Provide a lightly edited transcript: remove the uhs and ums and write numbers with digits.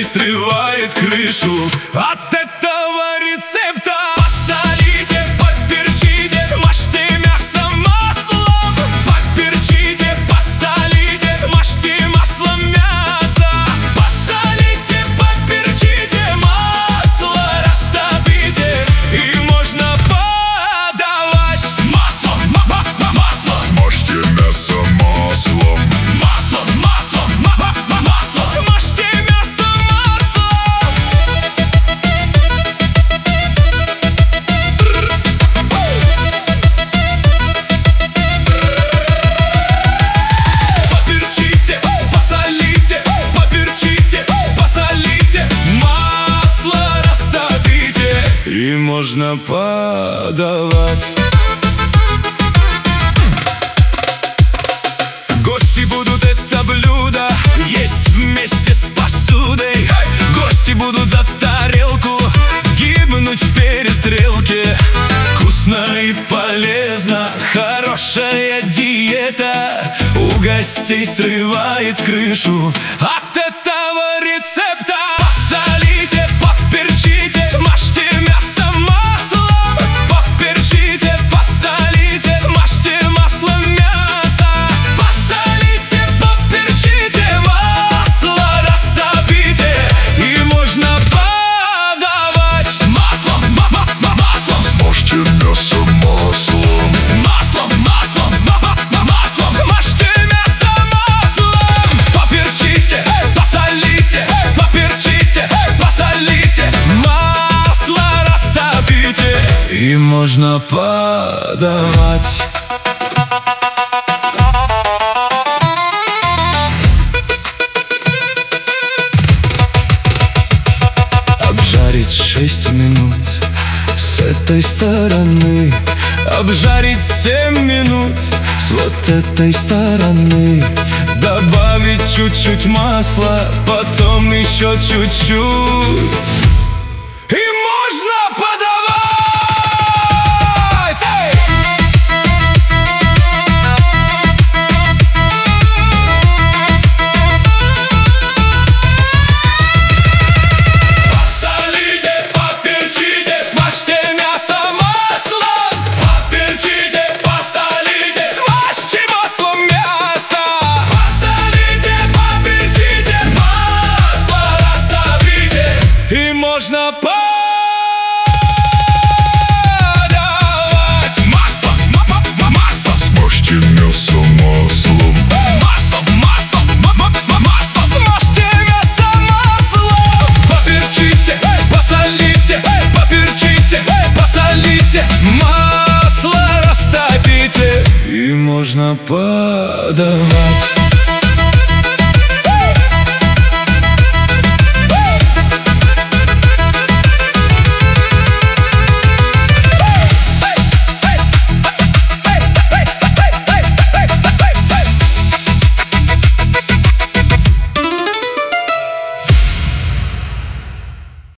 гостей срывает крышу. От этого рецепта посолите, поперчите, смажьте мясо маслом. Поперчите, посолите, смажьте маслом мясо. Посолите, поперчите, масло растопите, и можно подавать. Маслом, масло, Смажьте мясо маслом. маслом, масло, смажьте мясо маслом. Поперчите, посолите, поперчите, посолите, масло растопите, и можно подавать. Гости будут это блюдо есть вместе с посудой. Гости будут за тарелку гибнуть в перестрелке. Вкусно и полезно, хорошая диета у гостей срывает крышу. От этого рецепта посолите, поперчите, смажьте мясо маслом. Поперчите, посолите, смажьте маслом мясо. Посолите, поперчите, масло растопите, и можно подавать. Маслом, маслом, Смажьте мясо маслом. маслом, маслом, смажьте мясо маслом. Поперчите, посолите, поперчите, посолите, масло растопите, и можно подавать. Обжарить 6 минут с этой стороны, обжарить 7 минут с вот этой стороны, добавить чуть-чуть масла, потом еще чуть-чуть.